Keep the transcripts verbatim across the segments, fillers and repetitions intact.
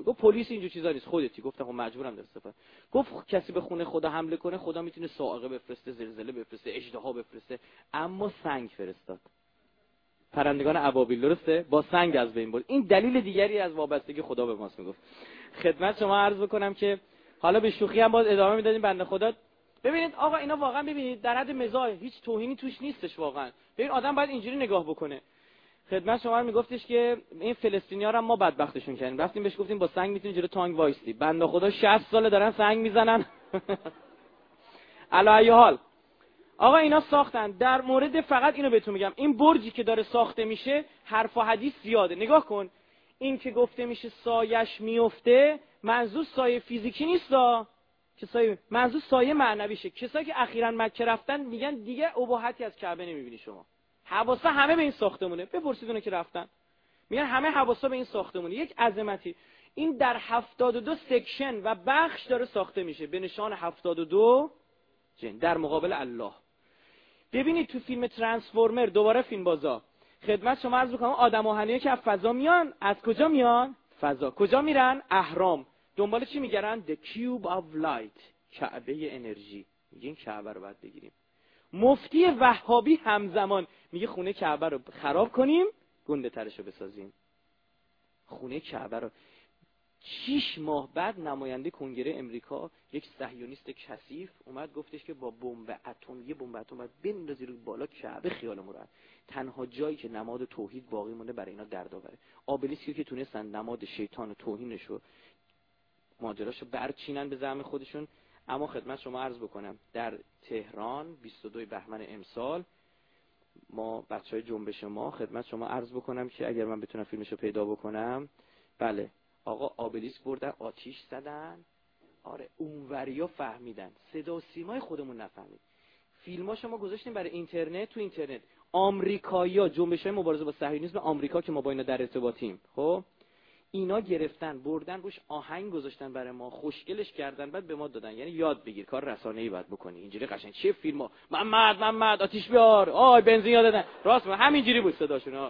گفت پلیس اینجور چیزا نیست، خودتی. گفتم خب مجبورم دست استفاده. گفت کسی به خونه خدا حمله کنه خدا میتونه صاعقه بفرسته، زلزله بفرسته، اژدها بفرسته، اما سنگ فرستاد. پرندگان ابابیل، درسته؟ با سنگ از بین برد. این دلیل دیگری از وابستگی خدا به ماست. میگفت خدمت شما عرض بکنم که حالا به شوخی هم باز ادامه میدادیم بنده خدا. ببینید آقا اینا واقعا ببینید در حد مزاح، هیچ توهینی توش نیستش واقعا. ببین آدم باید اینجوری نگاه بکنه. خدمت شما میگفتش که این فلسطینی‌ها رو ما بدبختشون کردیم، رفتیم بهش گفتیم با سنگ میتونی جلو تانک وایستی. بنده خدا شصت ساله دارن سنگ میزنن. علی حال آقا اینا ساختن. در مورد فقط اینو بهتون میگم، این برجی که داره ساخته میشه حرف و حدیث زیاده. نگاه کن، این که گفته میشه سایش میفته، منظور سایه فیزیکی نیستا، که سایه منظور سایه معنویشه. کسایی که اخیراً مکه رفتن میگن دیگه اباحتی از کعبه نمیبینی شما. حواسا همه به این ساختمونه. بپرسید اونایی که رفتن، میگن همه حواسا به این ساختمونه. یک عظمتی. این در هفتاد و دو سکشن و بخش داره ساخته میشه به نشان هفتاد و دو جن در مقابل الله. ببینید تو فیلم ترانسفورمر، دوباره فیلم بازا، خدمت شما عرض می‌کنم آدم آهنیه که از فضا میان، از کجا میان؟ فضا. کجا میرن؟ اهرام. دنبال چی میگردن؟ The Cube of Light، کعبه انرژی. میگه این کعبه رو باید بگیریم. مفتی وهابی همزمان میگه خونه کعبه رو خراب کنیم، گنده ترشو بسازیم. خونه کعبه رو. شش ماه بعد نماینده کنگره امریکا، یک صهیونیست کثیف، اومد گفتش که با بمب اتم، یه بمب اتم باید بندازی روی بالا کعبه خیالمون راحت. تنها جایی که نماد توحید باقی مونده برای اینا دردآوره. آبلیسکی که تونستن نماد شیطان و توهینشو ماجراشو برچینن به زعم خودشون. اما خدمت شما عرض بکنم در تهران بیست و دوم بهمن امسال ما بچهای جنبش ما، خدمت شما عرض بکنم که اگر من بتونم فیلمشو پیدا بکنم، بله آقا آبلیسک بردن آتیش زدن. آره اونوریا فهمیدن، صدا و سیمای خودمون نفهمید. فیلماشو ما گذاشتیم برای اینترنت. تو اینترنت آمریکایی‌ها، جنبش‌های مبارزه با صهیونیسم آمریکا که ما با اینا در ارتباطیم، خب اینا گرفتن بردن روش آهنگ گذاشتن برای ما، خوشگلش کردن، بعد به ما دادن. یعنی یاد بگیر کار رسانه‌ای باید بکنی اینجوری قشنگ. چه فیلم‌ها، محمد محمد آتیش بیار، آی بنزین یاد دادن، راست همینجوری بود صداشون ها.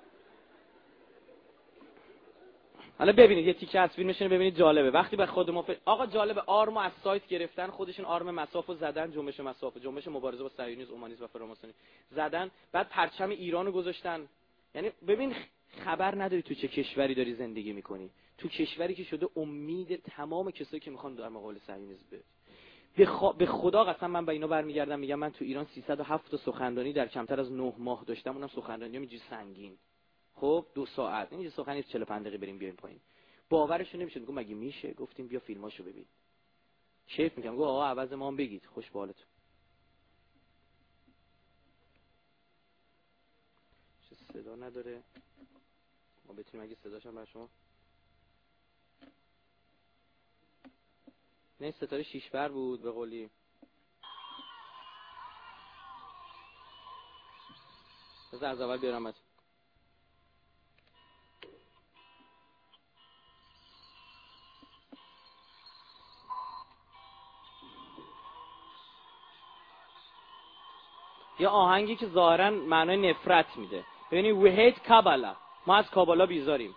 حالا ببینید یه تیکه از فیلمشون رو ببینید، جالبه. وقتی به خود ما ف... آقا جالبه، آرمو از سایت گرفتن، خودشون آرم مسافو زدن، جنبش مساف، جنبش مبارزه با صهیونیسم، اومانیسم و فراماسونی زدن، بعد پرچم ایرانو گذاشتن. یعنی ببین خبر نداری تو چه کشوری داری زندگی میکنی، تو کشوری که شده امید تمام کسایی که میخوان در مقابل صهیونیسم به به, خ... به خدا قسم من با اینا برمیگردم میگم من تو ایران سیصد و هفت تا سخنرانی در کمتر از نه ماه داشتم، اونم سخنرانی اینجوری سنگین. خب دو ساعت این سخنرانی چهل و پنج دقیقه بریم بیایم پایین. باورشون نمیشه. میگم مگه میشه؟ گفتیم بیا فیلماشو ببین. کیف میگم گفت آقا عوض ما هم بگید، خوش به حالتون. چه صدا نداره ما بتونیم اگه صداشم بر شما نه ستاره شیش بر بود به قولی. بذار از اول بیارم بچه. یه آهنگی که ظاهرا معنای نفرت میده. ببینید we hate کابالا، ما از کابالا بیزاریم.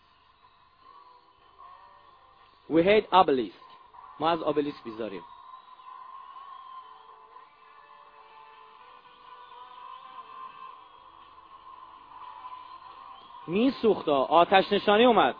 we hate obelisk، ما از obelisk بیزاریم. میسوخت، آتش نشانی اومد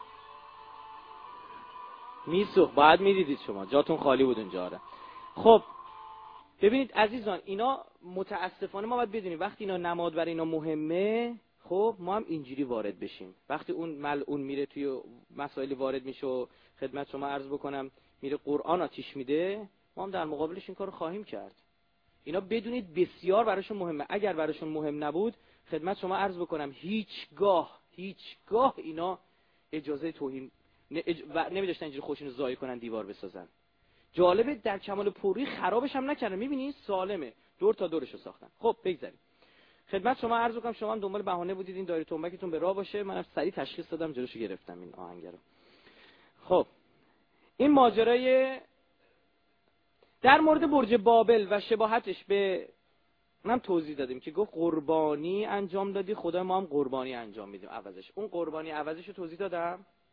میسوخت، باید میدیدید شما، جاتون خالی بود اونجا. آره خب ببینید عزیزان، اینا متاسفانه ما باید بدونیم وقتی اینا نماد برای اینا مهمه، خب ما هم اینجوری وارد بشیم. وقتی اون ملعون میره توی مسائل وارد میشه و خدمت شما عرض بکنم میره قرآن آتیش میده، ما هم در مقابلش این کارو خواهیم کرد. اینا بدونید بسیار براشون مهمه. اگر براشون مهم نبود خدمت شما عرض بکنم هیچگاه هیچگاه اینا اجازه توهین اج... و نمیداشتن اینجوری خودشونو ضایع کنن دیوار بسازن. جالبه در کمال پوری خرابش هم نکردن. میبینی سالمه، دور تا دورشو ساختن. خب بگذاریم. خدمت شما عرض کنم شما هم دنبال بهانه بودید این دایره تنبکتون به راه باشه، منم سریع تشخیص دادم جلوشو گرفتم این آهنگ رو. خب این ماجرای در مورد برج بابل و شباهتش به منم توضیح دادیم که گفت قربانی انجام دادی، خدا ما هم قربانی انجام میدیم عوضش. اون قربانی عوضش رو توضیح دادم.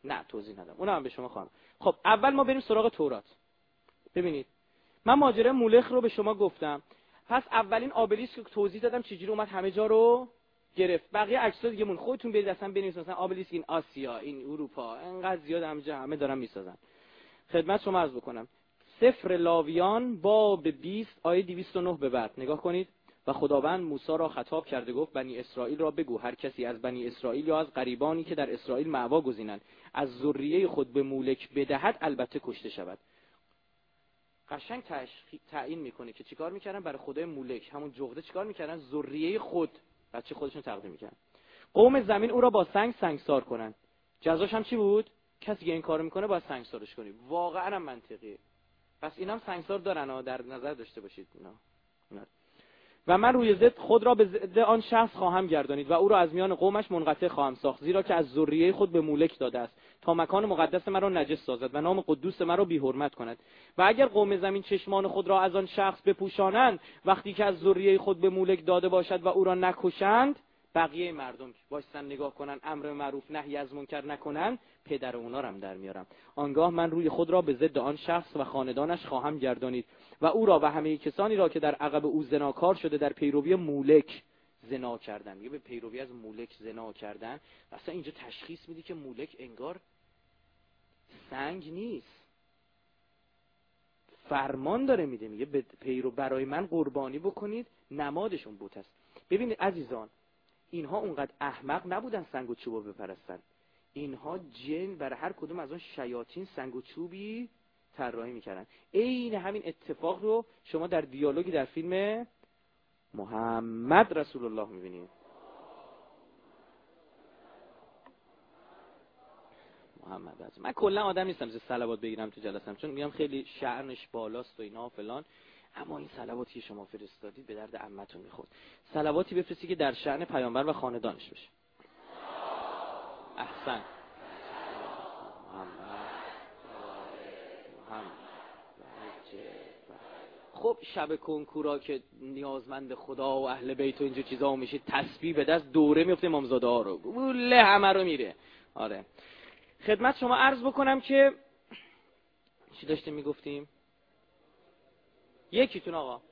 نه توضیح ندم، اونم هم به شما خواهم. خب اول ما بریم سراغ تورات. ببینید من ماجرای مولخ رو به شما گفتم، پس اولین آبلیسک رو توضیح دادم چجوری اومد همه جا رو گرفت. بقیه عکس‌ها دیگه مون خودتون برید اصلا بنویسید، مثلا آبلیسک این آسیا، این اروپا، انقدر زیاد همه همه دارن میسازن. خدمت شما عرض بکنم سفر لاویان باب بیست آیه دویست و نه به بعد نگاه کنید. و خداوند موسی را خطاب کرده گفت بنی اسرائیل را بگو هر کسی از بنی اسرائیل یا از غریبانی که در اسرائیل مأوا گزینند از ذریه خود به مولک بدهد البته کشته شود. قشنگ تعیین میکنه که چیکار میکردن برای خدای مولک، همون جغده چیکار میکردن؟ ذریه خود، بچه خودشون تقدیم میکردن. قوم زمین او را با سنگ سنگسار کنن. جزاش هم چی بود؟ کسی که این کارو میکنه باید سنگسارش کنی. واقعا هم منطقیه. پس اینا هم سنگسار دارن ها، در نظر داشته باشید اینا. اینا. و من روی ضد خود را به ضد آن شخص خواهم گردانید و او را از میان قومش منقطع خواهم ساخت، زیرا که از ذریه خود به مولک داده است تا مکان مقدس مرا نجس سازد و نام قدوس مرا بی حرمت کند. و اگر قوم زمین چشمان خود را از آن شخص بپوشانند وقتی که از ذریه خود به مولک داده باشد و او را نکشند، بقیه مردم وایسن نگاه کنن، امر معروف نهی از منکر نکنن، پدر اونا رو هم در میارم. آنگاه من روی خود را به ضد آن شخص و خاندانش خواهم گردانید و او را و همه کسانی را که در عقب او زناکار شده در پیروی مولک زنا کردن. میگه به پیروی از مولک زنا کردن. اصلا اینجا تشخیص میدی که مولک انگار سنگ نیست، فرمان داره میده، میگه به پیرو برای من قربانی بکنید، نمادشون بت است. ببینید عزیزان اینها اونقدر احمق نبودن سنگ و چوبو بپرستن، اینها جن برای هر کدوم از اون شیاطین سنگ و چوبی طراحی میکردن. عین همین اتفاق رو شما در دیالوگی در فیلم محمد رسول الله میبینید. محمد رسول. من کلا آدم نیستم که صلوات بگیرم تو جلسم، چون میگم خیلی شأنش بالاست و اینا فلان، اما این صلواتی که شما فرستادید به درد عمتون میخورد. صلواتی بفرستی که در شأن پیامبر و خاندانش بشه. احسن. خب شب کنکورا که نیازمند خدا و اهل بیت و اینجور چیزا میشه، تسبیح به دست دوره میفته امامزاده ها رو بوله همه رو میره. آره خدمت شما عرض بکنم که چی داشتیم میگفتیم؟ یکیتون آقا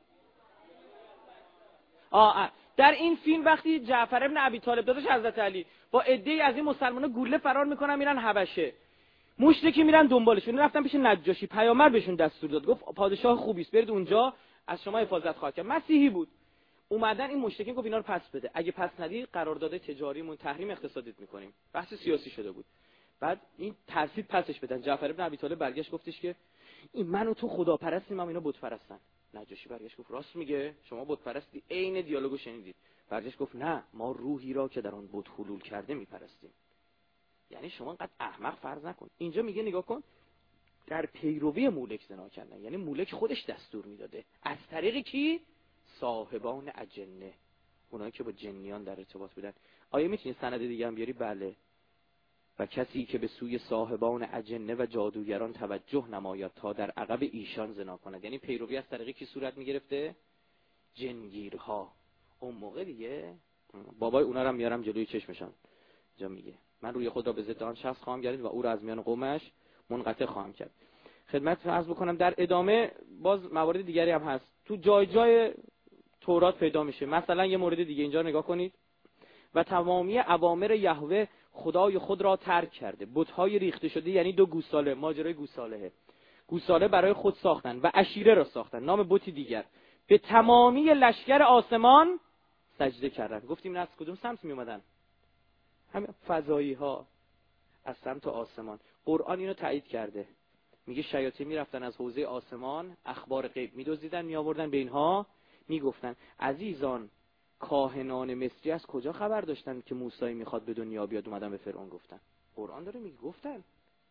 آه در این فیلم وقتی جعفر ابن ابی طالب داداش حضرت علی با عده‌ای از این مسلمان‌ها گوله فرار میکنن میرن حبشه، مشرکی میرن دنبالشون، رفتن پیش نجاشی، پیامبر بهشون دستور داد گفت پادشاه خوبی است برید اونجا از شما حفاظت خواهد کرد. مسیحی بود. اومدن این مشرکین گفت اینا رو پس بده، اگه پس ندی قرارداد تجاریمون تحریم اقتصادیت میکنیم. بحث سیاسی شده بود. بعد این ترسید پسش بدن. جعفر ابن ابی طالب برگشت گفتش که این من و تو خداپرستیم، هم اینا بت پرستن. نجاشی برگشت گفت راست میگه، شما بت پرستی. عین دیالوگو شنیدید. برگشت گفت نه، ما روحی را که در آن بت حلول کرده میپرستیم. یعنی شما اینقدر احمق فرض نکن. اینجا میگه نگاه کن در پیروی مولک زنا کردن، یعنی مولک خودش دستور میداده از طریق کی؟ صاحبان اجنه، اونایی که با جنیان در ارتباط بودن. آیا میتونی سند دیگه هم بیاری؟ بله. و کسی که به سوی صاحبان اجنه و جادوگران توجه نماید تا در عقب ایشان زنا کند. یعنی پیروی از طریق کی صورت میگرفته؟ جنگیرها. اون موقع دیگه بابای اونا رو هم میارم جلوی چشمشان. جا میگه من روی خود را به ضد آن شخص خواهم گردید و او را از میان قومش منقطع خواهم کرد. خدمت عرض بکنم در ادامه باز موارد دیگری هم هست تو جای جای تورات پیدا میشه. مثلا یه مورد دیگه اینجا نگاه کنید. و تمامی اوامر یهوه خدای خود را ترک کرده، بت‌های ریخته شده، یعنی دو گوساله، ماجرای گوساله گوساله برای خود ساختن و عشیره را ساختن، نام بتی دیگر. به تمامی لشکر آسمان سجده کردن. گفتیم نه از کدوم سمت می اومدن؟ همین فضایی ها از سمت آسمان. قرآن اینو تایید کرده، میگه شیاطین میرفتن از حوزه آسمان اخبار غیب میدزدیدن میآوردن به اینها میگفتن. عزیزان کاهنان مصری از کجا خبر داشتن که موسی میخواد به دنیا بیاد؟ اومدن به فرعون گفتن. قرآن داره میگه گفتن.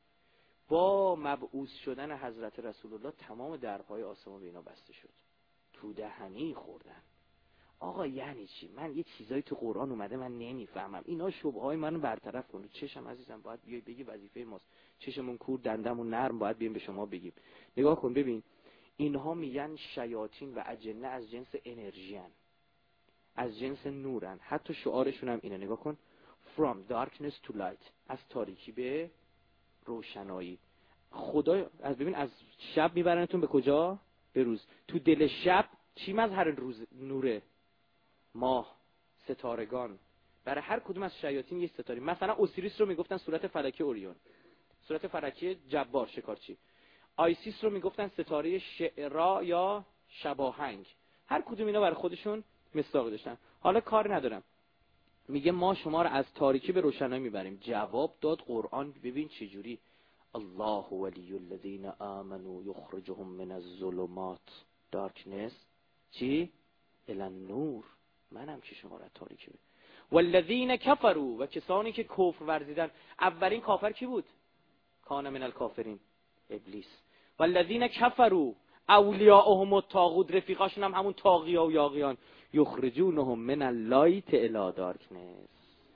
با مبعوث شدن حضرت رسول الله تمام درهای آسمان به اینا بسته شد، تو دهنی خوردن. آقا یعنی چی؟ من یه چیزایی تو قرآن اومده من نمیفهمم، اینا شبهه‌های منو برطرف کن. چشم عزیزم باید بیای بگی وظیفه ماست، چشمون کور دندمون نرم باید بیایم به شما بگیم. نگاه کن ببین اینها میگن شیاطین و اجنه از جنس انرژی ان، از جنس نورن. حتی شعارشون هم اینه، نگاه کن from darkness to light، از تاریکی به روشنایی. خدا از ببین از شب میبرنتون به کجا؟ به روز. تو دل شب چی مظهر روز؟ نوره، ماه، ستارگان. برای هر کدوم از شیاطین یک ستاره. مثلا اوسیریس رو میگفتن صورت فلکی اوریون، صورت فلکی جبار شکارچی. آیسیس رو میگفتن ستاره شعرا یا شباهنگ. هر کدوم اینا برای خودشون مصداق داشتن. حالا کار ندارم، میگه ما شما رو از تاریکی به روشنایی میبریم. جواب داد قرآن، ببین چه جوری: الله ولی الذین آمنوا یخرجهم من الظلمات darkness چی؟ الی النور. منم که شما رو از تاریکی به والذین کفروا، و کسانی که کفر ورزیدن. اولین کافر کی بود؟ کان من الکافرین، ابلیس. والذین کفروا اولیاءهم الطاغوت، رفیقاشون هم همون طاغیا و یاغیان. یخرجونهم من اللایت الی دارکنس.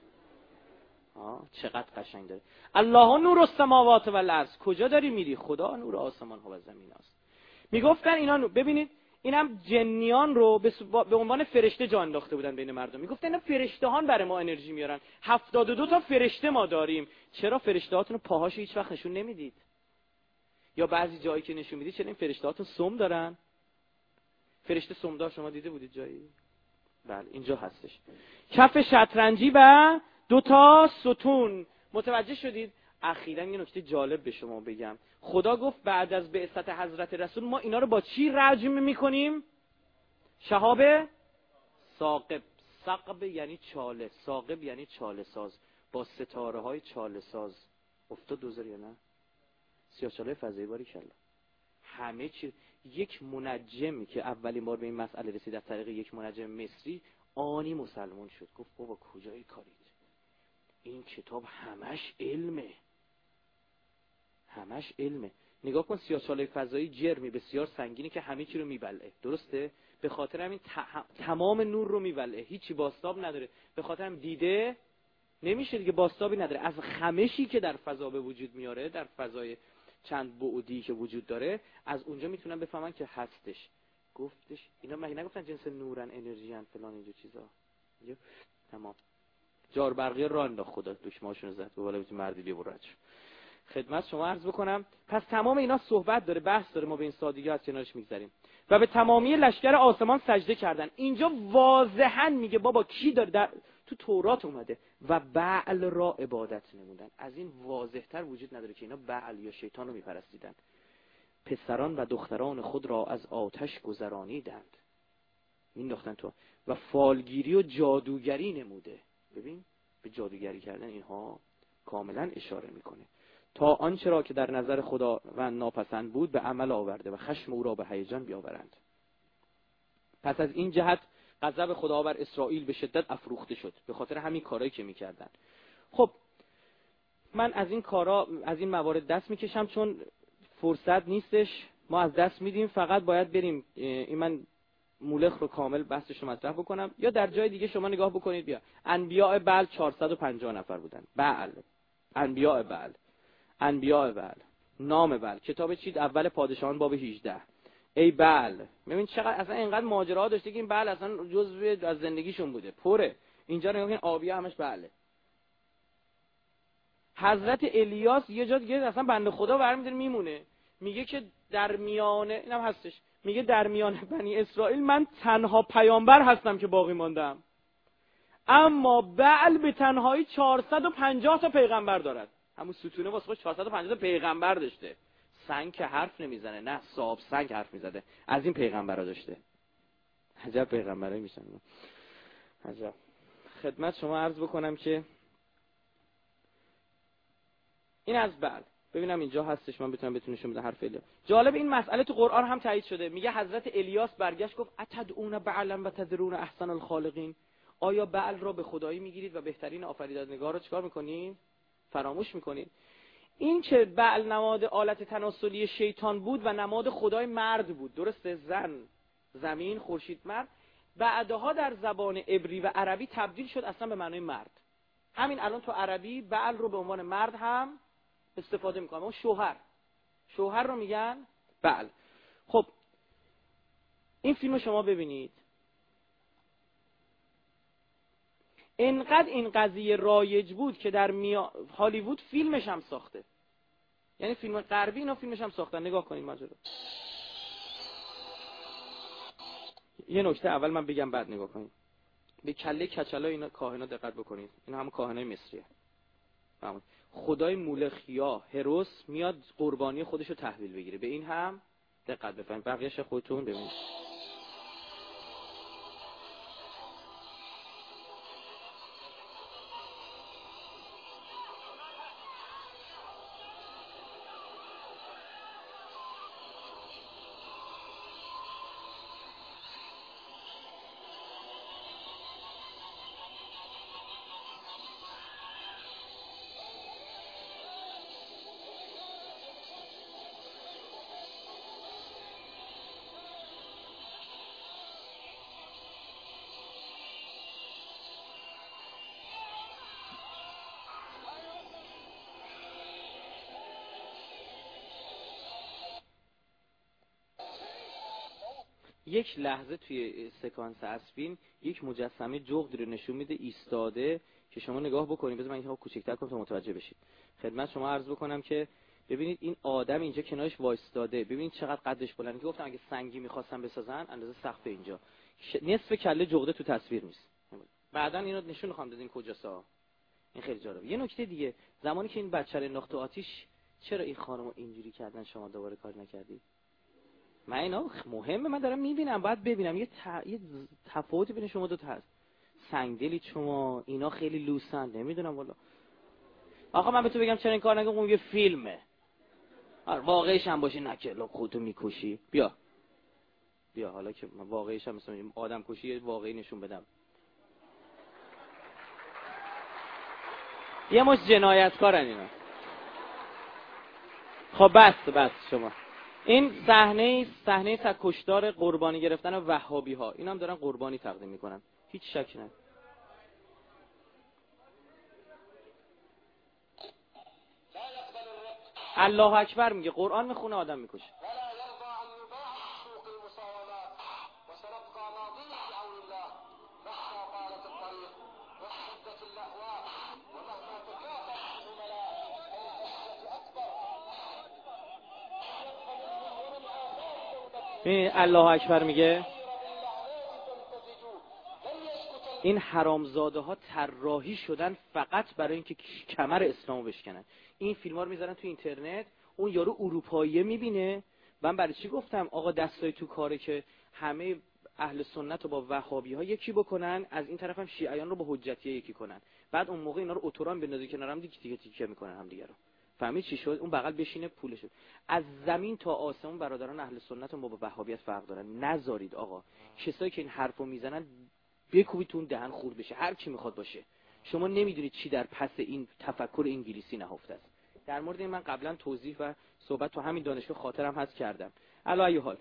آه چقدر قشنگ داره. الله نور السماوات و الارض. کجا داری میری؟ خدا نور آسمان ها و زمین است. میگفتن اینا نور. ببینید اینم جنیان رو به عنوان فرشته جا انداخته بودن بین مردم. میگفتن اینا فرشتهان برای ما انرژی میارن. هفتاد و دو تا فرشته ما داریم. چرا فرشتهاتون رو پاهاشو هیچ وقت نشون نمیدید؟ یا بعضی جایی که نشون میدید چرا این فرشتهاتون سم دارن؟ فرشته سمدار شما دیده بودید جایی؟ بله اینجا هستش. کف شطرنجی و دو تا ستون. متوجه شدید؟ اخیراً یه نکته جالب به شما بگم. خدا گفت بعد از بعثت حضرت رسول ما اینا رو با چی رجم میکنیم؟ شهاب ثاقب. ثقب یعنی چاله، ثاقب یعنی چاله ساز. با ستاره های چاله ساز. افتاد دوزار یا نه؟ سیاه‌چاله فضایی باری کلا. همه چی. یک منجمی که اولین بار به این مسئله رسید از طریق یک منجم مصری، آنی مسلمان شد. گفت بابا کجای کارید؟ این کتاب همش علمه، همش علمه. نگاه کن سیاه‌چاله فضایی جرمی بسیار سنگینی که همه چی رو میبلعه، درسته؟ به خاطر همین تمام نور رو میبلعه، هیچی بازتاب نداره. به خاطر هم دیده نمیشه دیگه، بازتابی نداره. از خمشی که در فضا به وجود میاره، در فضای چند بعدی که وجود داره، از اونجا میتونن بفهمن که هستش. گفتش اینا مگه نگفتن جنس نورن، انرژی ان، فلان اینجا چیزا؟ تمام. جار برقی را انداخت خدا، دشماشونو زد. به بالا مردی بیا برو. خدمت شما عرض بکنم پس تمام اینا صحبت داره، بحث داره، ما به این سادگی از کنارش میگذریم. و به تمامی لشکر آسمان سجده کردن. اینجا واضحا میگه بابا کی داره در... تو تورات اومده و بعل را عبادت نمودن. از این واضحتر وجود نداره که اینا بعل یا شیطان رو میپرستیدن. پسران و دختران خود را از آتش گذرانیدند، مینداختن تو. و فالگیری و جادوگری نموده. ببین به جادوگری کردن اینها کاملا اشاره میکنه. تا آنچه را که در نظر خدا و ناپسند بود به عمل آورده و خشم او را به هیجان بیاورند. پس از این جهت غضب خدا بر اسرائیل به شدت افروخته شد به خاطر همین کارهایی که میکردن. خب من از این کارا از این موارد دست میکشم چون فرصت نیستش، ما از دست میدیم. فقط باید بریم این من مولخ رو کامل بحثش رو مطرح بکنم یا در جای دیگه شما نگاه بکنید. بیا انبیاء بعل چهارصد و پنجاه نفر بودن. بعل، انبیاء بعل، انبیاء بعل، نام بعل. کتاب چید اول پادشاهان باب هجده. ای بعل، ببین چقدر اصلا اینقدر ماجرا داشته که این بعل اصلا جزء از زندگیشون بوده، پره. اینجا نگاه کن آبیه همش بعله. حضرت الیاس یه جا دیگه اصلا بنده خدا برمی‌داره میمونه، میگه که در میانه اینم هستش، میگه در میانه بنی اسرائیل من تنها پیامبر هستم که باقی ماندم. اما بعل به تنهایی چهارصد و پنجاه تا پیغمبر دارد. همون ستونه واسه خودش چهارصد و پنجاه تا پیغمبر داشته. سنگ که حرف نمیزنه، نه صاحب سنگ حرف میزده. از این پیغمبرا داشته. عجب پیغمبرایی میشن. عجب. خدمت شما عرض بکنم که این از بعد ببینم اینجا هستش، من بتونم بتونم نشون بدم حرف الیاس. جالب این مسئله تو قرآن هم تایید شده. میگه حضرت الیاس برگشت گفت اتدعون بعلا و تذرون احسن الخالقین. آیا بعل را به خدایی میگیرید و بهترین آفریدگار رو چیکار میکنید؟ فراموش میکنید. این که بعل نماد آلت تناسلی شیطان بود و نماد خدای مرد بود، درسته؟ زن، زمین، خورشید، مرد. بعدها در زبان عبری و عربی تبدیل شد اصلا به معنای مرد. همین الان تو عربی بعل رو به عنوان مرد هم استفاده میکنه. اون شوهر، شوهر رو میگن بعل. خب این فیلم رو شما ببینید. انقدر این قضیه رایج بود که در میا... هالیوود فیلمش هم ساخته. یعنی فیلم غربی اینا فیلمش هم ساختن. نگاه کنید ماجرا. یه نکته اول من بگم بعد نگاه کنید. به کله کچلای اینا کاهنا دقت بکنید. اینا هم کاهنای مصریه. همون خدای مولخ یا هروس میاد قربانی خودشو تحویل بگیره. به این هم دقت بفرمایید. بقیه‌اش خودتون ببینید. یک لحظه توی سکانس اسبین یک مجسمه جغد رو نشون میده ایستاده که شما نگاه بکنید. بذار من اینو کوچیک‌تر کنم تا متوجه بشید. خدمت شما عرض بکنم که ببینید این آدم اینجا کنارش وایستاده. ببینید چقدر قدش بلنده. گفتم اگه سنگی می‌خواستن بسازن اندازه سقف اینجا. نصف کله جغده تو تصویر نیست. بعداً اینو نشون می‌خوام بدین کجاست. این خیلی جالبه. یه نکته دیگه، زمانی که این بچه رو انداخت تو آتیش، چرا این خانمو اینجوری کردن شما دوباره کار نکردید؟ من اینا مهمه، من دارم میبینم، باید ببینم. یه, ت... یه تفاوتی بین شما دو تا هست. سنگدلی شما، اینا خیلی لوسن، نمیدونم والا. آقا من به تو بگم چرا این کار نگم، اون یه فیلمه. آره واقعیش هم باشه نکلا خودتو میکشی. بیا بیا حالا که من واقعیش هم مثلا آدم کشی واقعی نشون بدم. یه مش جنایتکارن اینا. خب بس بس شما. این صحنه صحنه کشتار قربانی گرفتن وهابی ها، اینا هم دارن قربانی تقدیم میکنن، هیچ شکی نه. الله اکبر میگه، قرآن میخونه، آدم میکشه. این الله اکبر میگه. این حرامزاده ها طراحی شدن فقط برای اینکه کمر اسلامو بشکنن. این فیلم‌ها رو میذارن تو اینترنت، اون یارو اروپاییه میبینه. من برای چی گفتم آقا دستای تو کاره که همه اهل سنت رو با وهابی ها یکی بکنن، از این طرف هم شیعیان رو با حجتیه یکی کنن. بعد اون موقع اینا رو اتوران بندازی کنار هم دیگه دیگه تیکه میکنن هم دیگه رو. فهمید چی شد؟ اون بغل بشینه پولش شد. از زمین تا آسمون برادران اهل سنت هم با وهابیت فرق دارن. نذارید آقا کسایی که این حرفو میزنن بکوبیتون دهن خورد بشه، هر کی میخواد باشه. شما نمیدونید چی در پس این تفکر انگلیسی نهفته است. در مورد این من قبلا توضیح و صحبت تو همین دانشگاه خاطرم هست کردم. علی ای حال،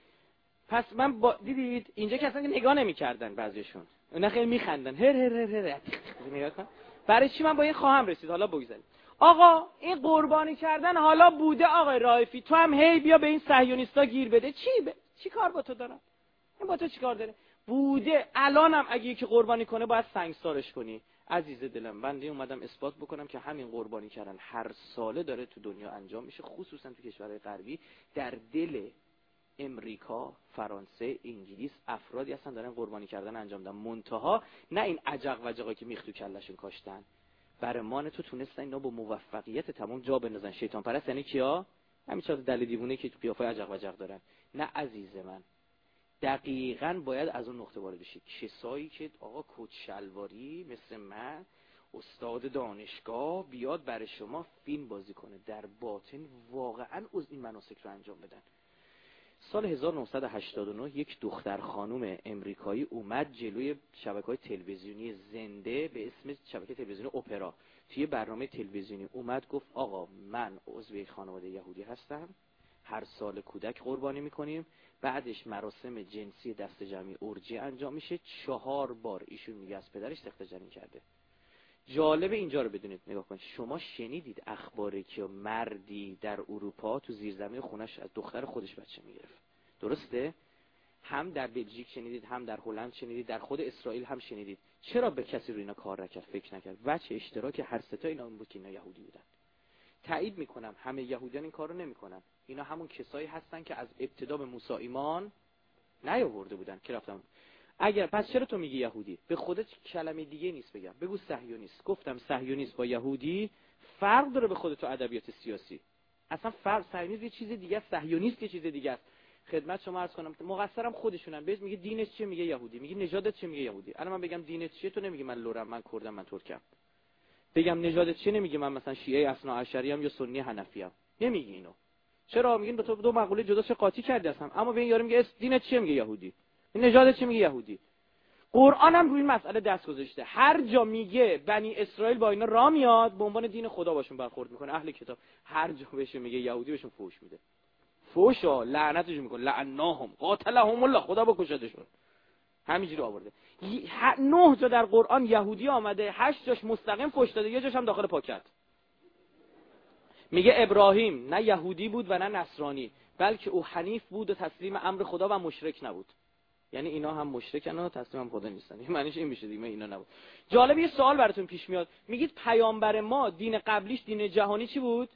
پس من با... دیدید اینجا که اصلا نگاه نمی‌کردن بعضیشون، اونا خیلی میخندن هر هر هر هر نگاه کن. برای چی من با این خواهم رسید؟ حالا بگذارید آقا این قربانی کردن حالا بوده. آقای رائفی تو هم هی بیا به این صهیونیستا گیر بده. چی ب... چی کار با تو دارن؟ این با تو چی کار داره؟ بوده. الانم اگه یکی قربانی کنه باید سنگسارش کنی. عزیز دلم بنده اومدم اثبات بکنم که همین قربانی کردن هر ساله داره تو دنیا انجام میشه، خصوصا تو کشورهای غربی. در دل امریکا، فرانسه، انگلیس افرادی هستن دارن قربانی کردن انجام دادن. منتها نه این عجق وجقا که میخ تو کلشون کاشتن. برمان تو تونستن اینا با موفقیت تمام جا بندازن. شیطان پرست یعنی کیا؟ همین چهار دل دیوونه که تو قیافه عجق وجق دارن. نه عزیز من، دقیقاً باید از اون نقطه وارد بشی. کسایی که آقا کت شلواری مثل من استاد دانشگاه بیاد برای شما فیلم بازی کنه، در باطن واقعاً از این مناسک رو انجام بدن. سال هزار و نهصد و هشتاد و نه یک دختر خانم امریکایی اومد جلوی شبکه‌های تلویزیونی زنده به اسم شبکه تلویزیونی اپرا، توی برنامه تلویزیونی اومد گفت آقا من عضو یک خانواده یهودی هستم، هر سال کودک قربانی میکنیم، بعدش مراسم جنسی دست جمعی اورجی انجام میشه. چهار بار ایشون میگه از پدرش سخت جنین کرده. جالب اینجا رو بدونید، نگاه کنید. شما شنیدید اخباری که مردی در اروپا تو زیرزمین خونش از دختر خودش بچه میگرفت؟ درسته؟ هم در بلژیک شنیدید، هم در هلند شنیدید، در خود اسرائیل هم شنیدید. چرا به کسی رو اینا کار نکرد، فکر نکرد؟ وجه اشتراک هر سه تا اینا بود که اینا یهودی بودن. تایید میکنم همه یهودیان این کارو نمیکنن. اینا همون کسایی هستن که از ابتدا به موسی ایمان نیاورده بودن که رفتم. اگر پس چرا تو میگی یهودی؟ به خودت کلمه دیگه نیست بگم، بگو صهیونیست. گفتم صهیونیست با یهودی فرق داره به خودت تو ادبیات سیاسی. اصلا فرق، صهیونیست یه چیز دیگه است، صهیونیست یه چیز دیگه است. خدمت شما عرض کنم مقصرم خودشونن. بهش میگه دینت چیه میگه یهودی، میگه نژادت چیه میگه یهودی. الان من بگم دینت چیه تو نمیگی من لورم، من کردم، من ترکم. بگم نژادت چیه نمیگی من مثلا شیعه اثنا عشری ام یا سنی حنفی ام. نمیگی اینو. چرا؟ میگین دو تا دو مقوله جدا چه قاطی کردی هستم. اما به این یارو میگه دینت چیه میگه یهودی، نژادت چیه میگه یهودی. قرآن هم روی این مسئله دست گذاشته. هر جا میگه بنی اسرائیل با اینا راه میاد به عنوان دین خدا باشون برخورد میکنه، اهل کتاب هر جا بهشون میگه یهودی بهشون فوش میده. فوشا لعنتشون میکنه، لعناهم قاتلهم الله، خدا بکشتشون. همینجوری آورده. نه جا در قرآن یهودی آمده، هشت جاش مستقیم فوش داده، یه جاش هم داخل پاکت. میگه ابراهیم نه یهودی بود و نه نصرانی، بلکه او حنیف بود و تسلیم امر خدا و مشرک نبود. یعنی اینا هم مشرکن و تسلیم خدا نیستن. این معنیش این میشه دیگه، اینا نبود. جالب یه سوال براتون پیش میاد. میگید پیامبر ما دین قبلیش دین جهانی چی بود؟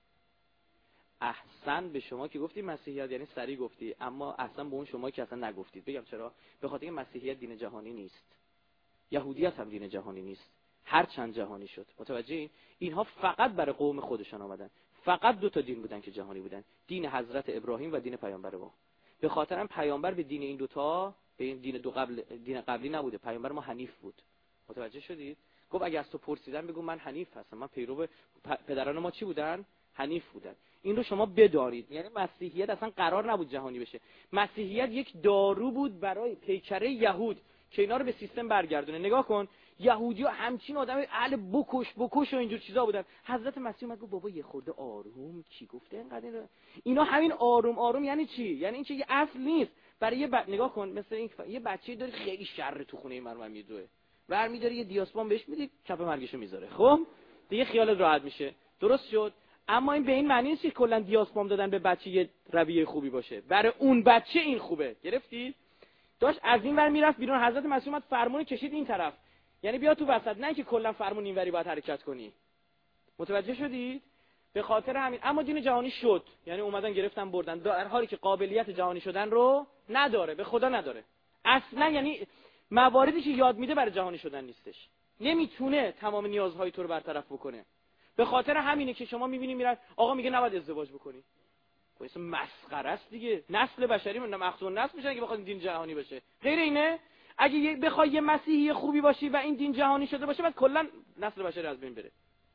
احسن به شما که گفتی مسیحیت، یعنی سری گفتی، اما احسن به اون شما که اصلا نگفتید. بگم چرا؟ به خاطر اینکه مسیحیت دین جهانی نیست، یهودیت هم دین جهانی نیست، هر چند جهانی شد. متوجه این؟ اینها فقط برای قوم خودشان آمدن. فقط دو تا دین بودن که جهانی بودن، دین حضرت ابراهیم و دین پیامبر ما. به خاطر هم پیامبر به دین این دوتا، به این دین دو قبل دین قبلی نبوده. پیامبر ما حنیف بود. متوجه شدید؟ گفت اگه از تو پرسیدن بگو من حنیف هستم، من پیرو پدران ما چی بودن؟ حنیف بودن. این رو شما بدارید. یعنی مسیحیت اصلا قرار نبود جهانی بشه. مسیحیت یک دارو بود برای پیکره یهود که اینا رو به سیستم برگردونه. نگاه کن، یهودی‌ها همچین آدم اهل بکش بکش و اینجور چیزا بودن. حضرت مسیح اومد گفت بابا یه خورده آروم، کی گفته اینقدر اینا, اینا همین آروم آروم یعنی چی؟ یعنی این که یه اصل نیست. برای یه ب... نگاه کن مثلا این ف... یه بچه‌ای داره خیلی شر تو خونه من میذاره، برمی‌داره یه دیاسپام بهش میده، کف مرگشو میذاره. خب دیگه خیالت راحت میشه. درست شد؟ اما این به این معنی نیست که کلا دیاسپام دادن به بچه یه رویه خوبی باشه. برای اون بچه این خوبه. گرفتید؟ داشت از این ور میرفت بیرون، حضرت مسیح اومد فرمون کشید این طرف. یعنی بیا تو وسط، نه که کلا فرمون اینوری باید حرکت کنی. متوجه شدید؟ به خاطر همین اما دین جهانی شد. یعنی اومدن گرفتن بردن، در حالی که قابلیت جهانی شدن رو نداره، به خدا نداره. اصلا یعنی مواردی که یاد میده برای جهانی شدن نیستش. نمیتونه تمام نیازهای تو رو برطرف بکنه. به خاطر همینه که شما میبینی میرن آقا میگه نباید ازدواج بکنی. خب این مسخره است دیگه. نسل بشری من مخزون نسل میشه که بخواد دین جهانی بشه. غیر اینه اگه بخوای یه مسیحی خوبی باشی و این دین جهانی شده باشه بعد کلا نسل بشری از بین بره.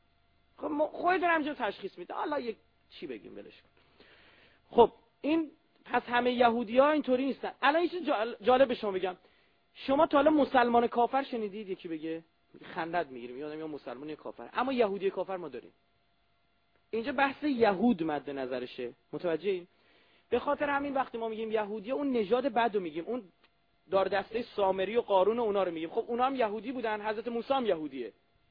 خب خودتون همینجور تشخیص میده. حالا یک چی بگیم بلش کن. خب این پس همه یهودی‌ها اینطوری نیستن. الان یه چیز جالب به شما بگم. شما تا حالا مسلمان کافر شنیدید؟ یکی بگه خندت میگیریم یادم یا مسلمان یا کافر. اما یهودی کافر ما داریم. اینجا بحث یهود مد نظرشه. متوجه این؟ به خاطر همین وقتی ما میگیم یهودی اون نژاد بد رو میگیم، اون دار دسته سامری و قارون و اونا رو میگیم. خب اونا هم یهودی بودن، حضرت موسی هم یهودیه.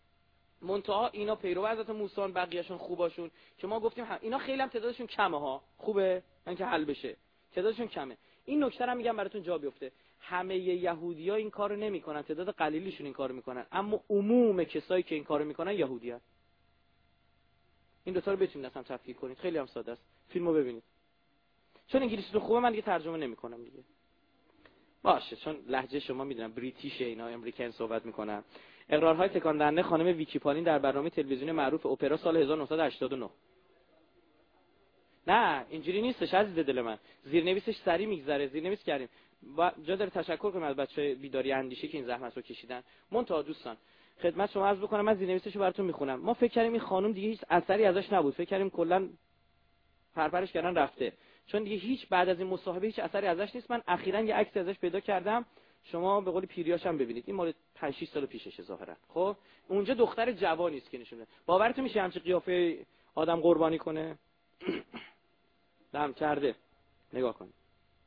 منتها اینا پیرو حضرت موسی ان، بقیه‌شون خوباشون که ما گفتیم هم اینا خیلی هم تعدادشون کمه ها. خوبه من که حل بشه. تعدادشون کمه. این نکته رو میگم براتون جا بیفته. همه یهودی‌ها این کارو نمی‌کنن، تعداد قلیلیشون این کارو می‌کنن، اما عموم کسایی که این کارو می‌کنن یهودی‌ان. این دو تا رو بتونید اصلا تفکیک کنید. خیلی هم ساده است. فیلمو ببینید. چون انگلیسیتون خوبه من دیگه ترجمه نمی‌کنم دیگه. باشه چون لهجه شما میدونم بریتیشه، اینا امریکن صحبت می‌کنن. اقرارهای تکان دهنده خانم ویکی پالین در برنامه تلویزیونی معروف اپرا سال هزار و نهصد و هشتاد و نه. نه اینجوری نیستش عزیز دل من. زیرنویسش سری میگذره، زیرنویس کردیم. با جا داره تشکر کنم از بچهای بیداری اندیشه که این زحمت رو کشیدن. منتها دوستان خدمت شما عرض بکنم من زیرنویسشو براتون میخونم. ما فکر کردیم این خانم دیگه هیچ اثری ازش نبود، فکر کردیم کلا پرپرش کردن رفته، چون دیگه هیچ بعد از این مصاحبه هیچ اثری ازش نیست. من اخیراً یه عکس ازش پیدا کردم، شما به قول پیریاش هم ببینید، این مال پنج شش سال پیششه ظاهرا. خب اونجا دختر جوانی است که نشون میده. باورتون میشه همچین قیافه آدم قربانی کنه؟ دم کرده. نگاه کن.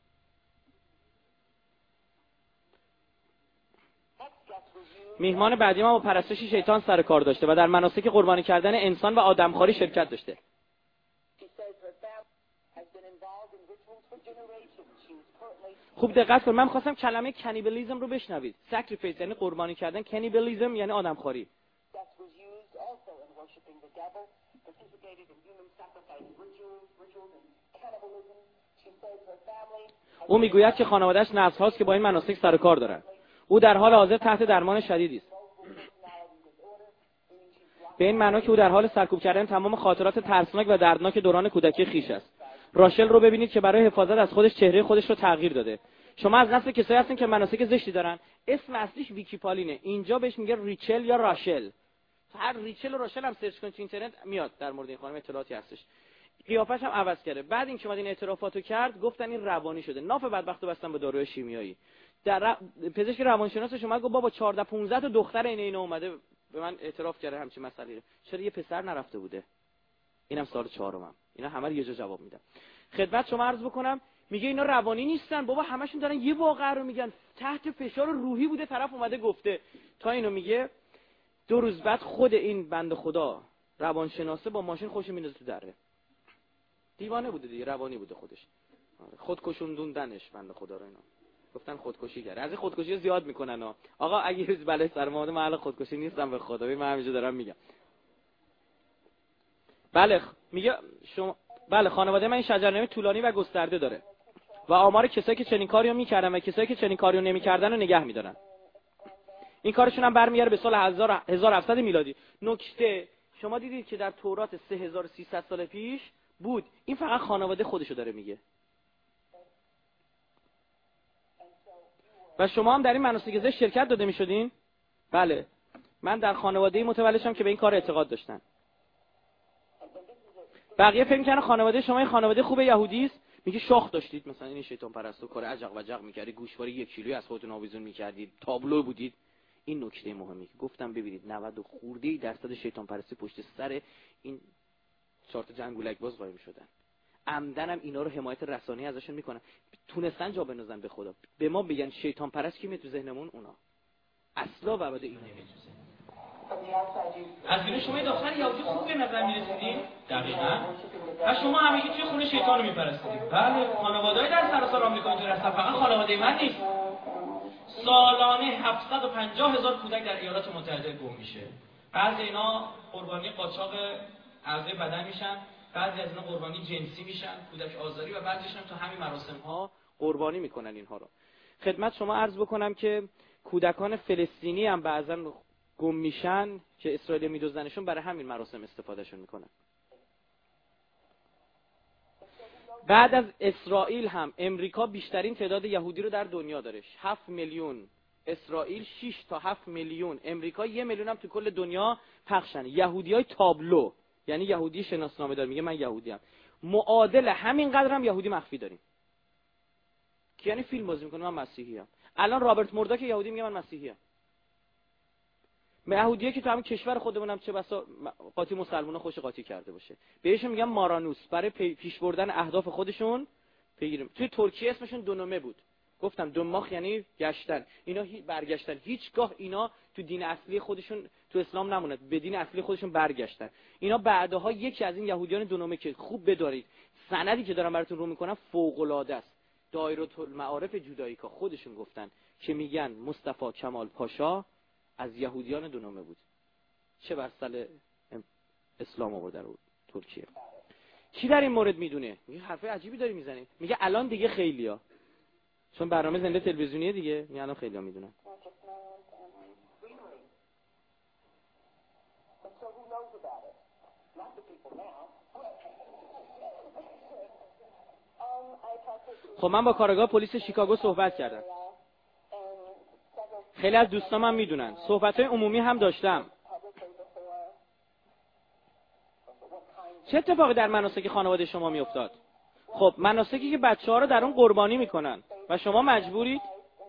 میهمان بعدی ما با پرستش شیطان سر کار داشته و در مناسک قربانی کردن انسان و آدمخواری شرکت داشته. خوب دقت کن، من خواستم کلمه کانیبالیسم رو بشنوید. ساکریفیس یعنی قربانی کردن، کانیبالیسم یعنی آدمخواری. او میگوید که خانواده‌اش نسل هاست که با این مناسک سر و کار دارند. او در حال حاضر تحت درمان شدیدی است. به این معنا که او در حال سرکوب کردن تمام خاطرات ترسناک و دردناک دوران کودکی خویش است. راشل رو ببینید که برای حفاظت از خودش چهره خودش رو تغییر داده. شما از نسل کسایی هستین که مناسک زشتی دارن. اسم اصلیش ویکی پالینه. اینجا بهش میگه ریچل یا راشل. هر ریچل و راشل هم سرچ کنید تو اینترنت میاد در مورد این خانم اطلاعاتی هستش. قیافش هم عوض کرده. بعد اینکه اومد این اعترافاتو کرد گفتن این روانی شده. ناف بدبختو بستن به داروی شیمیایی. در ر... پزشک روانشناسش اومد گفت بابا چهارده پانزده تا دختر این اینا اومده به من اعتراف کرده همچین مسئله. چرا یه پسر نرفته بوده؟ اینم سال چهارمم. اینا همه رو یه جا جواب میدم. خدمت شما عرض بکنم میگه اینا روانی نیستن بابا، همشون دارن یه واقعه رو میگن. تحت فشار روحی بوده، طرف اومده گفته. تا اینو میگه دو روز بعد خود این بنده خدا روانشناسه با ماشین خوش میندازه تو دره. دیوانه بوده دیگه، روانی بوده خودش. خودکشوندوندنش بنده خدا رو اینا. گفتن خودکشی کرد. از این خودکشی زیاد میکنن ها. آقا اگه روز بلای سر ما اومده محل خودکشی نیستم به خدا. من همینجا دارم میگم. بله میگه شما بله خانواده من این شجرنامه طولانی و گسترده داره و آمار کسایی که چنین کاریو میکردن و کسایی که چنین کاریو نمیکردن رو نگه میدارن. این کارشون هم برمیگره به سال هزار و هفتصد میلادی. نکته شما دیدید که در تورات سه هزار و سیصد سال پیش بود. این فقط خانواده خودشو داره میگه. و شما هم در این مناسک زشت شرکت داده میشدین؟ بله. من در خانواده‌ای متولد شدم که به این کار اعتقاد داشتن. بقیه فکر می‌کنن خانواده شما این خانواده خوب یهودی است. میگه شاخ داشتید مثلا این شیطان پرستو کار عجق و جق می‌کردید، گوشواره یک کیلویی از خودتون آویزون می‌کردید، تابلو بودید. این نکته مهمی که گفتم ببینید نود و خورده درصد شیطان پرستی پشت سر این چهار تا جنگولک باز قایم شدن. عمدن هم اینا رو حمایت رسانه‌ای ازشون میکنن. تونستن جا بندازن به خدا. به ما بگن شیطان پرست کی میاد تو ذهنمون؟ اونا. اصلا و ابدا این نمیاد. از بین شما داخل یهودی خوب به نظر میرسیدین؟ دقیقاً. و شما همگی توی خونه شیطان رو میپرستید. بله، خانواده‌ای در سراسر آمریکا اینطور هستن، فقط خانواده من نیست. سالانه هفتصد و پنجاه هزار کودک در ایالات متحده گم میشه. بعضی اینا قربانی قاچاق اعضای بدن میشن، بعضی از اینا قربانی جنسی میشن، کودک آزاری، و بعضیش هم تو همین مراسم ها قربانی میکنن اینها رو. خدمت شما عرض بکنم که کودکان فلسطینی هم بعضا گم میشن که اسرائیل میدزدنشون، برای همین مراسم استفادهشون میکنن. بعد از اسرائیل هم امریکا بیشترین تعداد یهودی رو در دنیا داره. هفت میلیون. اسرائیل شش تا هفت میلیون. امریکا یک میلیون هم تو کل دنیا پخشن. یهودیای تابلو، یعنی یهودی شناسنامه دار، میگه من یهودی ام. معادل همین قدر هم یهودی مخفی داریم که یعنی فیلم بازی میکنه من مسیحی ام. الان رابرت مورداک یهودی میگه من مسیحی ام. یهودیه که تو همین کشور خودمونم چه بسا قاطی مسلمونا خوش قاطی کرده باشه، بهشون میگن مارانوس، برای پیش بردن اهداف خودشون پیگیریم. توی ترکیه اسمشون دونومه بود. گفتم دماخ یعنی گشتن. اینا هی برگشتن. هیچگاه اینا تو دین اصلی خودشون تو اسلام نموند، به دین اصلی خودشون برگشتن. اینا بعدها یکی از این یهودیان دونومه که خوب بدارید، سندی که دارم براتون رو میکنم فوق العاده است. دایره المعارف جودائیکا خودشون گفتن که میگن مصطفی کمال پاشا از یهودیان دونومه بود. چه بسل اسلام آورد در ترکیه. چی در این مورد میدونه؟ میگه حرف عجیبی داری میزنی. میگه الان دیگه خیلیا، چون برنامه زنده تلویزیونیه دیگه، میگه الان خیلیا میدونن. خب من با کارگاه پلیس شیکاگو صحبت کردم. خیلی از دوستام هم میدونن. صحبت‌های عمومی هم داشتم. چه اتفاقی در مناسک خانواده شما میافتاد؟ خب مناسکی که بچه‌ها رو در اون قربانی میکنن و شما مجبورید.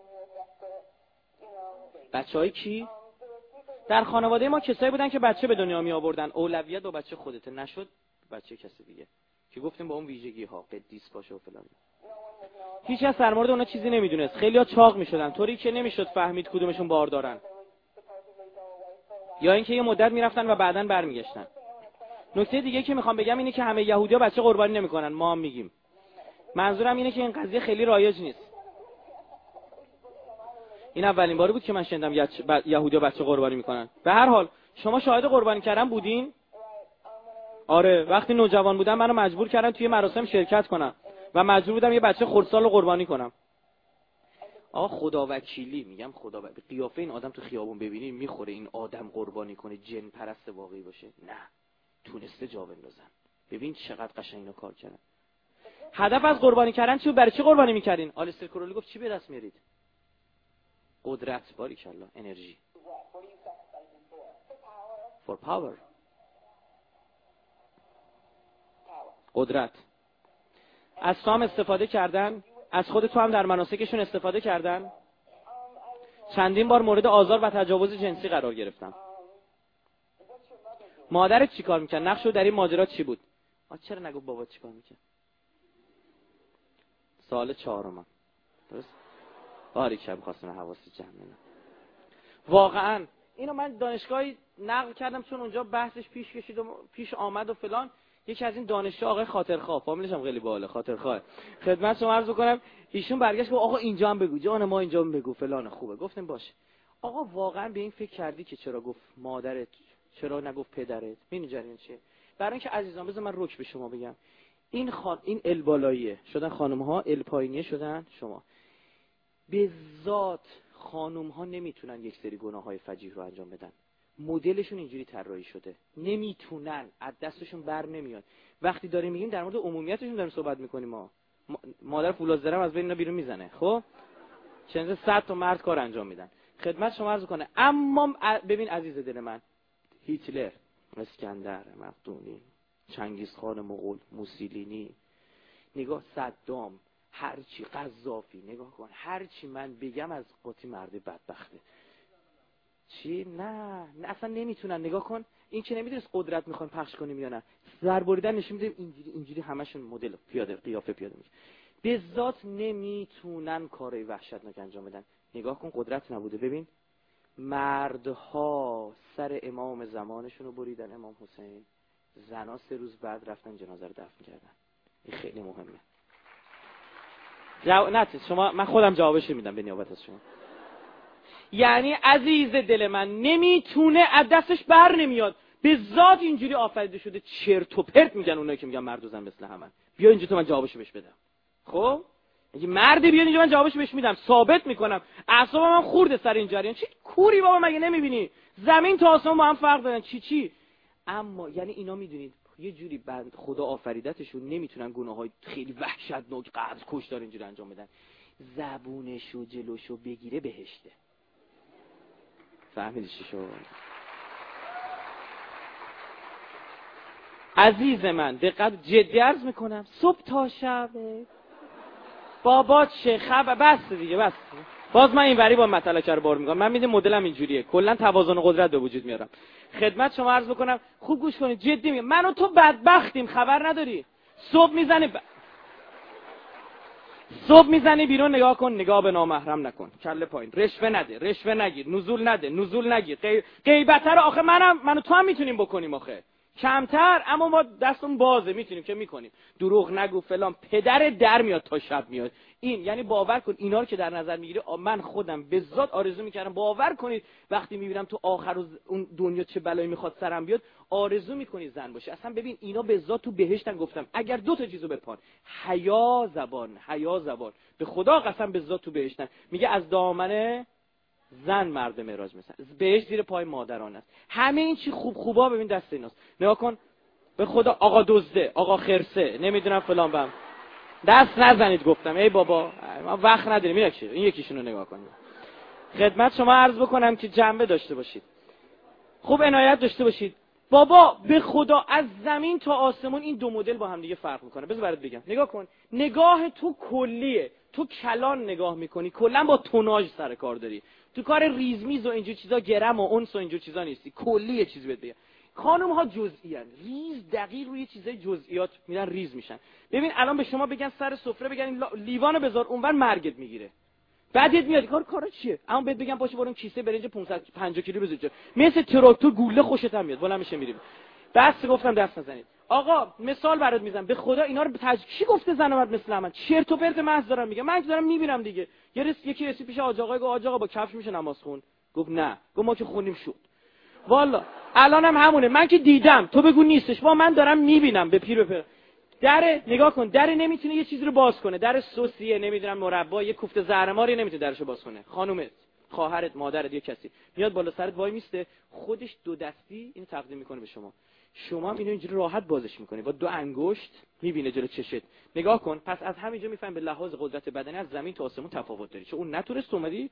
بچه‌های کی؟ در خانواده ما کسایی بودن که بچه به دنیا می آوردن. اولویت با بچه خودته، نشد بچه کسی دیگه که گفتیم با اون ویژگی ها قدیس باشه و فلان. هیچ کس در مورد اونا چیزی نمیدونست. خیلی‌ها چاق میشدن طوری که نمیشد فهمید کدومشون بار دارن، یا اینکه یه مدت میرفتن و بعداً برمیگشتن. نکته دیگه که میخوام بگم اینه که همه یهودی‌ها بچه قربانی نمیکنن. ما هم میگیم منظورم اینه که این قضیه خیلی رایج نیست. این اولین باری بود که من شنیدم یهودی‌ها بچه قربانی میکنن. به هر حال شما شاهد قربانی کردن بودین؟ آره، وقتی نوجوان بودم منو مجبور کردن توی مراسم شرکت کنم و مجبور بودم یه بچه خردسال رو قربانی کنم. آقا خدا وکیلی میگم، خدا وکیلی قیافه این آدم تو خیابون ببینی میخوره این آدم قربانی کنه جن پرست واقعی باشه؟ نه، تونسته جا بندازن. ببین چقدر قشنگ اینا کار کردن. هدف از قربانی کردن چی بود؟ برای چی قربانی میکردین؟ آلیستر کرولی گفت چی به دست میارید؟ قدرت. باریکالله. انرژی. for power. قدرت. از تو هم استفاده کردن، از خود تو هم در مناسکشون استفاده کردن. چندین بار مورد آزار و تجاوز جنسی قرار گرفتم. مادرت چی کار میکرد؟ نقشو در این ماجرا چی بود؟ آ چرا نگو بابا چی کار میکرد؟ سال چهارم. درست؟ باریکم خواستم حواست جمع کنم. واقعا اینو من دانشگاهی نقل کردم چون اونجا بحثش پیش کشید و پیش آمد و فلان. یکی از این دانشجو آقای خاطرخواه، فامیلش هم خیلی باحاله، خاطرخواه، خدمت شما عرض بکنم، ایشون برگشت گفت آقا اینجا هم بگو، جان ما اینجا هم بگو، فلان خوبه. گفتم باشه. آقا واقعا به این فکر کردی که چرا گفت مادرت، چرا نگفت پدرت؟ ببین جریان چیه؟ برای اینکه عزیزان بذار من رک به شما بگم، این خان... این ال بالاییه شدن خانم ها، ال پایینیه شدن شما. به ذات خانم ها نمیتونن یک سری گناه های فجیع رو انجام بدن. مدلشون اینجوری طراحی شده، نمیتونن، از دستشون بر نمیاد. وقتی داریم میگیم در مورد عمومیتشون داریم صحبت میکنیم. ما مادر فولادزرم از بین اینا بیرون میزنه. خب چند صد تا مرد کار انجام میدن. خدمت شما عرض کنه. اما ببین عزیز دل من، هیتلر، اسکندر مقدونی، چنگیزخان مغول، موسولینی، نگاه صدام، هرچی، قذافی، نگاه کن، هرچی من بگم از قاطی مرد بدبخته. چی؟ نه نه اصلا نمیتونن. نگاه کن، این که نمیدونست قدرت میخوان پخش کنیم یا نه، سر بریدن نشون میده اینجوری اینجوری همشون مدل پیاده قیافه پیاده میشه. به ذات نمیتونن کارای وحشتناک انجام بدن. نگاه کن قدرت نبوده. ببین مردها سر امام زمانشون رو بریدن، امام حسین. زنا سه روز بعد رفتن جنازه رو دفن کردن. این خیلی مهمه. جو... نه شما، من خودم جوابش میدم به نیابت از شما. یعنی عزیز دل من نمیتونه، از دستش بر نمیاد. به ذات اینجوری آفریده شده. چرت و پرت میگن اونایی که میگن مرد و زن مثل همن. بیا اینجا تو من جوابشو بهش بدم. خب اگه مردی بیاد اینجا من جوابشو بهش میدم، ثابت میکنم. اعصابم هم خورده سر این جریان. چی کوری بابا، مگه نمیبینی زمین تا آسمون با هم فرق دارن؟ چی چی؟ اما یعنی اینا میدونید یه جوری بند خدا آفریدتشون نمیتونن گناههای خیلی وحشتناک قتل کشتار اینجوری انجام بدن. زبونشو جلوشو بگیره بهشته. فهمیدی چی شو؟ عزیز من دقت، جدی عرض میکنم، صبح تا شب بابا چه خبر؟ بس دیگه بس. باز من اینوری با مطلقه رو بار میگم. من میدونم مدلم اینجوریه، کلا توازن و قدرت به وجود میارم. خدمت شما عرض بکنم، خوب گوش کنید، جدی میگم، من و تو بدبختیم، خبر نداری. صبح میزنی ب... صبح میزنی بیرون، نگاه کن، نگاه به نامحرم نکن، کله پایین، رشوه نده، رشوه نگیر، نزول نده، نزول نگیر، غی... غیبت رو آخه منم منو تو هم میتونیم بکنیم آخه. کمتر، اما ما دستمون بازه، میتونیم که میکنیم. دروغ نگو فلان، پدر در میاد تا شب میاد. این یعنی باور کن اینا رو که در نظر میگیره، من خودم به ذات آرزو میکردم، باور کنید وقتی میبینم تو آخر اون دنیا چه بلایی میخواد سرم بیاد، آرزو میکنی زن باشه. اصلا ببین اینا به ذات تو بهشتن. گفتم اگر دو تا چیزو بپان، حیا زبان، حیا زبان، به خدا قسم به ذات تو بهشتن. میگه از دامنه زن مرد معراج مثلا، بهش زیر پای مادران است. همه این چی خوب خوبا ببین دست ایناست. نگاه کن، به خدا آقا دزده، آقا خرسه، نمیدونم فلان بم، دست نزنید. گفتم ای بابا ما وقت نداریم. این یکی این یکیشون رو نگاه کنید. خدمت شما عرض بکنم که جنبه داشته باشید، خوب عنایت داشته باشید. بابا به خدا از زمین تا آسمون این دو مدل با هم دیگه فرق میکنه. بذار برات بگم. نگاه کن، نگاه تو کلیه، تو کلان نگاه میکنی، کلا با توناژ سر کار داری. تو کار ریزمیز و اینجور چیزا، گرم و اونس و اینجور چیزا نیستی. کلی یه چیز بهت بگم، خانم ها جزئی ان، ریز دقیق روی چیزای جزئیات میرن ریز میشن. ببین الان به شما بگن سر سفره بگن لیوانو بذار اونور، مرگت میگیره، بعدت میاد کار کارا چیه؟ اما بهت بگم پاشو بریم کیسه برنج پانصد و پنجاه کیلو بذار، مثل تراکتور گوله خوشت هم میاد، بالا میشه میریم. بس گفتم دست نزنید. آقا مثال برات میزنم، به خدا اینا رو تج... کی گفته زن مرد مثل من؟ چرت و پرت محض دارم میگم، من دارم میبینم دیگه. یه رس یکی رسید پیش آقا آقا، گفت آقا آقا با کفش میشه نماز خون؟ گفت نه. گفت ما که خونیم شد. والا الانم همونه، من که دیدم، تو بگو نیستش، با من دارم میبینم به پیر و پر. در نگاه کن، در نمیتونه یه چیزی رو باز کنه، در سوسیه نمیدونم مربا، یه کوفته زهرماری نمیتونه درشو باز کنه. خانومت، خواهرت، مادرت، یه کسی میاد بالا سرت وای میسته، خودش دو دستی اینو تقدیم میکنه به شما، شما هم اینو اینجوری راحت بازش میکنی با دو انگشت، میبینه جلو چشت. نگاه کن، پس از همینجا میفهمی به لحاظ قدرت بدنی از زمین تا آسمون تفاوت داری، چون اون نتونست اومدی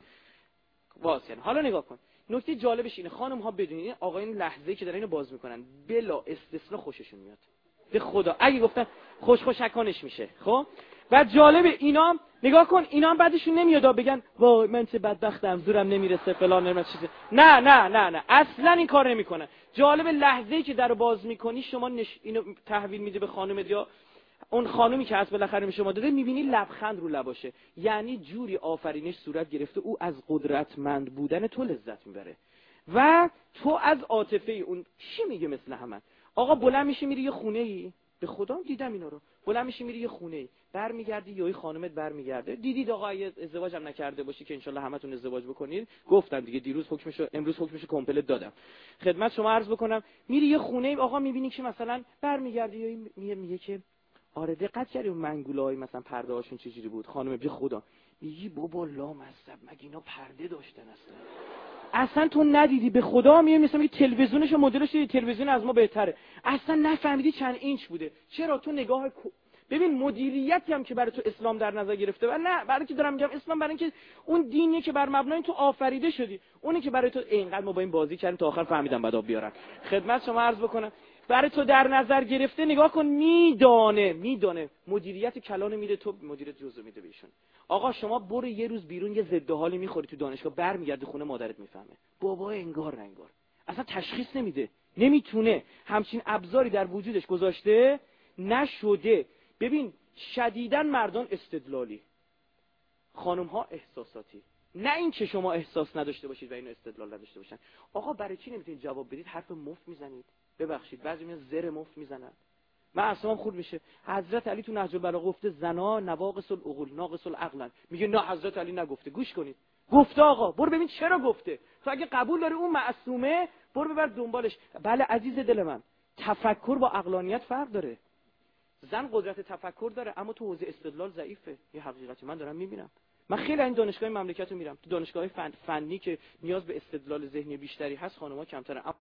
باز کردن. حالا نگاه کن، نکته جالبش اینه خانم ها بدونید آقایون لحظه‌ای که دارن اینو باز میکنن بلا استثنا خوششون میاد. به خدا اگه گفتن خوش خوشکانش میشه. خب و جالب اینا نگاه کن، اینا هم بعدشون نمیاد بگن وای من چه بدبختم زورم نمیرسه فلان نمیرسه چیزی. نه نه نه نه اصلا این کار نمیکنه. جالب لحظه‌ای که درو باز میکنی شما نش... اینو تحویل میدی به خانم یا اون خانومی که از بالاخره به شما داده، میبینی لبخند رو لباشه، یعنی جوری آفرینش صورت گرفته او از قدرتمند بودن تو لذت میبره و تو از عاطفه اون. چی میگه مثل همه آقا بلند میشی میری یه خونه ای، به خدا دیدم اینا رو، بلند میشی میری یه خونه ای، برمیگردی یوی خانومت برمیگرده، دیدید آقا اگه ازدواج هم نکرده باشی که انشالله همتون ازدواج بکنید، گفتم دیگه دیروز حکمشو امروز حکمشو کامپلت دادم خدمت شما عرض بکنم، میری یه خونه ای آقا میبینی که مثلا برمیگردی یوی میگه میگه که آره دقت کردی اون منگوله‌های مثلا پرده هاشون چجوری بود خانم، به خدا میگی بابا لامصب مگه اینا پرده داشتن اصلا اصلا تو ندیدی؟ به خدا میگم مثلا میگه تلویزیونش و مدلش دیدی، تلویزیون از ما بهتره، اصلا نفهمیدی چند اینچ بوده. چرا؟ تو نگاه ببین مدیریتی هم که برای تو اسلام در نظر گرفته و نه برای که دارم میگم اسلام برای اینکه اون دینیه که بر مبنای تو آفریده شدی، اونی که برای تو اینقدر ما با این بازی کردیم تا آخر فهمیدم بعد آب بیارن. خدمت شما عرض بکنم برای تو در نظر گرفته، نگاه کن میدانه میدانه مدیریت کلان میده تو، مدیریت جزء میده بهشون. آقا شما برو یه روز بیرون یه ضد حالی میخوری تو دانشگاه، برمیگردی خونه مادرت میفهمه بابا انگار نه انگار، اصلا تشخیص نمیده، نمیتونه، همچین ابزاری در وجودش گذاشته نشده. ببین شدیداً مردان استدلالی، خانم ها احساساتی، نه این که شما احساس نداشته باشید و اینو استدلال نداشته باشن. آقا برای چی نمیتونید جواب بدید؟ حرف مفت میزنید. ببخشید بعضی میان زر مفت میزنن، من اصلا خورد میشه. حضرت علی تو نهج البلاغه گفته زنا نواقص العقول ناقص العقل، میگه نه حضرت علی نگفته. گوش کنید گفته آقا، برو ببین چرا گفته، تو اگه قبول داری اون معصومه برو ببر دنبالش. بله عزیز دل من، تفکر با عقلانیت فرق داره. زن قدرت تفکر داره اما تو حوزه استدلال ضعیفه، یه حقیقتی من دارم میبینم. من خیلی این دانشگاه مملکت رو میرم، تو دانشگاه فن، فنی که نیاز به استدلال ذهنی بیشتری هست خانم‌ها کمترن.